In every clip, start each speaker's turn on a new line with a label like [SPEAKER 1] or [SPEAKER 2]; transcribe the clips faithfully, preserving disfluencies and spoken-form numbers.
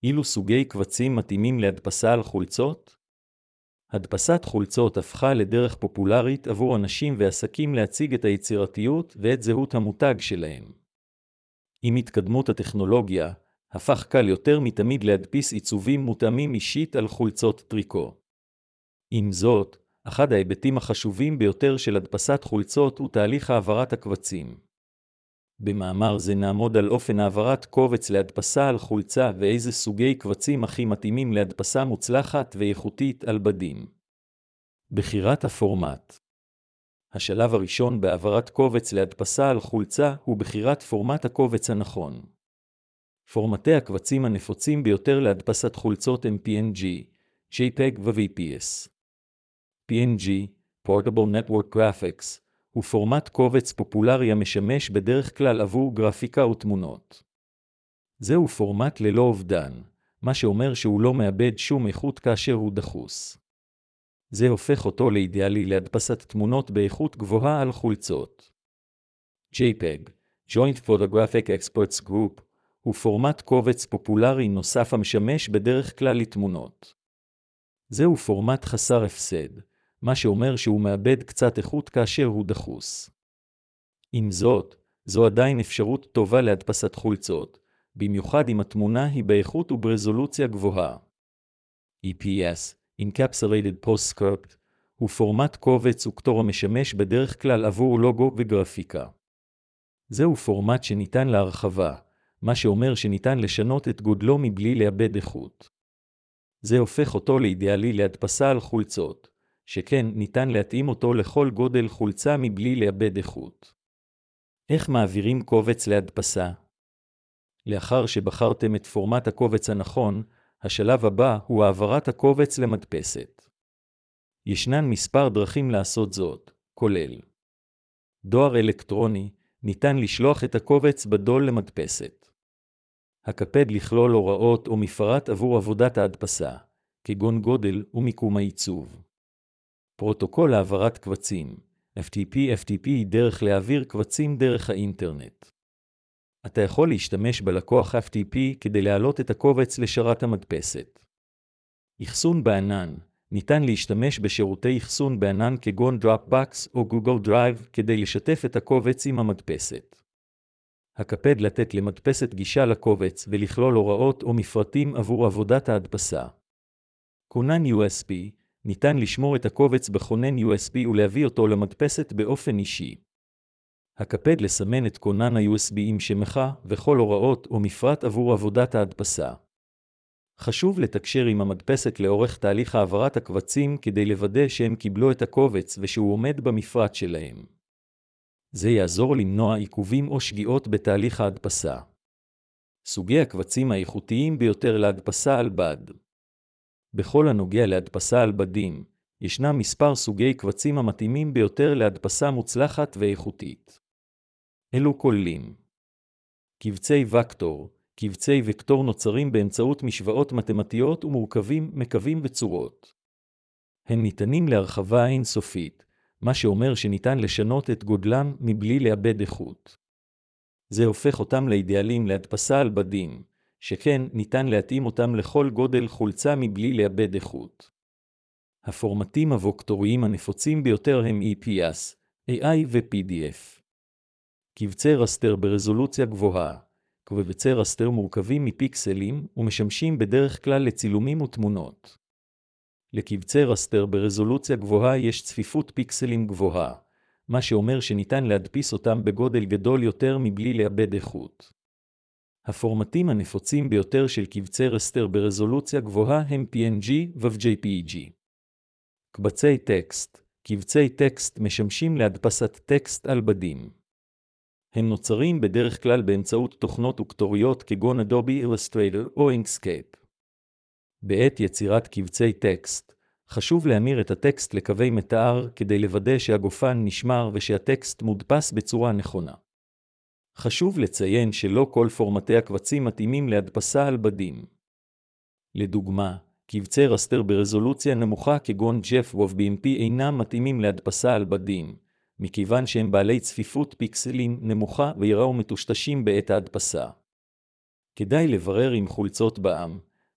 [SPEAKER 1] אילו סוגי קבצים מתאימים להדפסה על חולצות? הדפסת חולצות הפכה לדרך פופולרית עבור אנשים ועסקים להציג את היצירתיות ואת זהות המותג שלהם. עם התקדמות הטכנולוגיה, הפך קל יותר מתמיד להדפיס עיצובים מותאמים אישית על חולצות טריקו. עם זאת, אחד ההיבטים החשובים ביותר של הדפסת חולצות הוא תהליך העברת הקבצים. במאמר זה נעמוד על אופן העברת קובץ להדפסה על חולצה ואיזה סוגי קבצים הכי מתאימים להדפסה מוצלחת ואיכותית על בדים. בחירת הפורמט. השלב הראשון בהעברת קובץ להדפסה על חולצה הוא בחירת פורמט הקובץ הנכון. פורמטי הקבצים הנפוצים ביותר להדפסת חולצות הם פי אן ג'י, ג'יי פג ו-וי פי אס. פי אן ג'י, Portable Network Graphics, הוא פורמט קובץ פופולרי המשמש בדרך כלל עבור גרפיקה ותמונות. זהו פורמט ללא אובדן, מה שאומר שהוא לא מאבד שום איכות כאשר הוא דחוס. זה הופך אותו לאידיאלי להדפסת תמונות באיכות גבוהה על חולצות. ג'יי פג, Joint Photographic Experts Group, הוא פורמט קובץ פופולרי נוסף המשמש בדרך כלל לתמונות. זהו פורמט חסר הפסד, מה שאומר שהוא מאבד קצת איכות כאשר הוא דחוס. עם זאת, זו עדיין אפשרות טובה להדפסת חולצות, במיוחד אם התמונה היא באיכות וברזולוציה גבוהה. אי פי אס, Encapsulated Postscript, הוא פורמט קובץ וקטור המשמש בדרך כלל עבור לוגו וגרפיקה. זהו פורמט שניתן להרחבה, מה שאומר שניתן לשנות את גודלו מבלי לאבד איכות. זה הופך אותו לאידיאלי להדפסה על חולצות, שכן ניתן להתאים אותו לכל גודל חולצה מבלי לאבד איכות. איך מעבירים קובץ להדפסה? לאחר שבחרתם את פורמט הקובץ הנכון, השלב הבא הוא העברת הקובץ למדפסת. ישנן מספר דרכים לעשות זאת, כולל דואר אלקטרוני, ניתן לשלוח את הקובץ בדואר למדפסת. הקפד לכלול הוראות או מפרט עבור עבודת ההדפסה, כגון גודל ומיקום העיצוב. פרוטוקול העברת קבצים, אף טי פי אף טי פי היא דרך להעביר קבצים דרך האינטרנט. אתה יכול להשתמש בלקוח אף טי פי כדי להעלות את הקובץ לשרת המדפסת. אחסון בענן, ניתן להשתמש בשירותי אחסון בענן כגון Dropbox או Google Drive כדי לשתף את הקובץ עם המדפסת. הקפד לתת למדפסת גישה לקובץ ולכלול הוראות או מפרטים עבור עבודת ההדפסה. כונן יו אס בי, ניתן לשמור את הקובץ בכונן יו אס בי ולהביא אותו למדפסת באופן אישי. הקפד לסמן את כונן ה-יו אס בי עם שמך וכל הוראות או מפרט עבור עבודת ההדפסה. חשוב לתקשר עם המדפסת לאורך תהליך העברת הקבצים כדי לוודא שהם קיבלו את הקובץ ושהוא עומד במפרט שלהם. זה יעזור למנוע עיכובים או שגיאות בתהליך ההדפסה. סוגי הקבצים האיכותיים ביותר להדפסה על בד. בכל הנוגע להדפסה על בדים, ישנם מספר סוגי קבצים המתאימים ביותר להדפסה מוצלחת ואיכותית. אלו כוללים קבצי וקטור. קבצי וקטור נוצרים באמצעות משוואות מתמטיות ומורכבים, מקווים וצורות. הם ניתנים להרחבה אינסופית, מה שאומר שניתן לשנות את גודלם מבלי לאבד איכות. זה הופך אותם לאידיאלים להדפסה על בדים, שכן ניתן להתאים אותם לכל גודל חולצה מבלי לאבד איכות. הפורמטים הווקטוריים הנפוצים ביותר הם אי פי אס, איי איי ו-פי די אף. קבצי רסטר ברזולוציה גבוהה. קבצי רסטר מורכבים מפיקסלים ומשמשים בדרך כלל לצילומים ותמונות. לקבצי רסטר ברזולוציה גבוהה יש צפיפות פיקסלים גבוהה, מה שאומר שניתן להדפיס אותם בגודל גדול יותר מבלי לאבד איכות. הפורמטים הנפוצים ביותר של קבצי רסטר ברזולוציה גבוהה הם פי אן ג'י ו-ג'יי פי ג'י. קבצי טקסט. קבצי טקסט משמשים להדפסת טקסט על בדים. הם נוצרים בדרך כלל באמצעות תוכנות וקטוריות כגון Adobe Illustrator או Inkscape. בעת יצירת קבצי טקסט, חשוב להמיר את הטקסט לקווי מתאר כדי לוודא שהגופן נשמר ושהטקסט מודפס בצורה נכונה. חשוב לציין שלא כל פורמטי הקבצים מתאימים להדפסה על בדים. לדוגמה, קבצי רסטר ברזולוציה נמוכה כגון ג'ף ווב בי אם פי אינם מתאימים להדפסה על בדים, מכיוון שהם בעלי צפיפות פיקסלים נמוכה ויראו מטושטשים בעת ההדפסה. כדאי לברר עם חולצות בע"מ,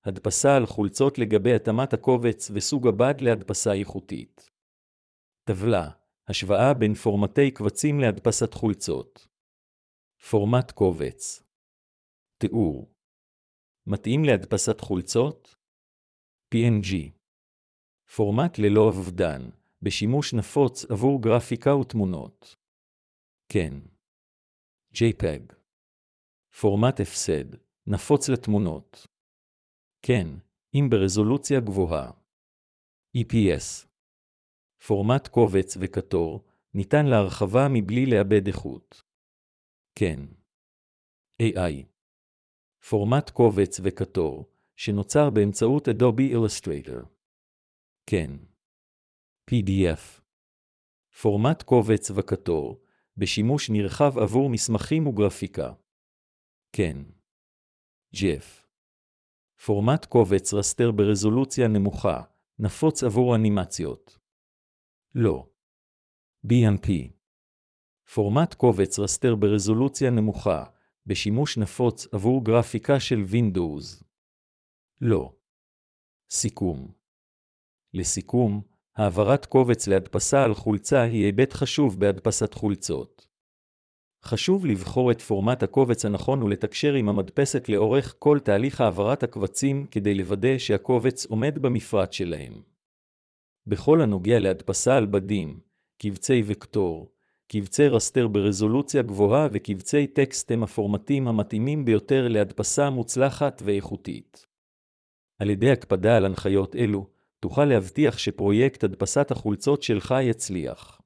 [SPEAKER 1] הדפסה על חולצות לגבי התאמת הקובץ וסוג הבד להדפסה איכותית. טבלה, השוואה בין פורמטי קבצים להדפסת חולצות. פורמט קובץ. תיאור. מתאים להדפסת חולצות? פי אן ג'י. פורמט ללא אבדן, בשימוש נפוץ עבור גרפיקה ותמונות. כן. ג'יי פג. פורמט הפסד, נפוץ לתמונות. כן, אם ברזולוציה גבוהה. אי פי אס. פורמט קובץ וכתור, ניתן להרחבה מבלי לאבד איכות. כן. איי איי. פורמט קובץ וכתור, שנוצר באמצעות Adobe Illustrator. כן. פי די אף. פורמט קובץ וכתור, בשימוש נרחב עבור מסמכים וגרפיקה. כן. ג'יף. פורמט קובץ רסטר ברזולוציה נמוכה, נפוץ עבור אנימציות. לא. בי אם פי. פורמט קובץ רסטר ברזולוציה נמוכה, בשימוש נפוץ עבור גרפיקה של Windows. לא. סיכום. לסיכום, העברת קובץ להדפסה על חולצה היא היבט חשוב בהדפסת חולצות. חשוב לבחור את פורמט הקובץ הנכון ולתקשר עם המדפסת לאורך כל תהליך העברת הקבצים כדי לוודא שהקובץ עומד במפרט שלהם. בכל הנוגע להדפסה על בדים, קבצי וקטור, קבצי רסטר ברזולוציה גבוהה וקבצי טקסט הם הפורמטים המתאימים ביותר להדפסה מוצלחת ואיכותית. על ידי הקפדה על הנחיות אלו, תוכל להבטיח שפרויקט הדפסת החולצות שלך יצליח.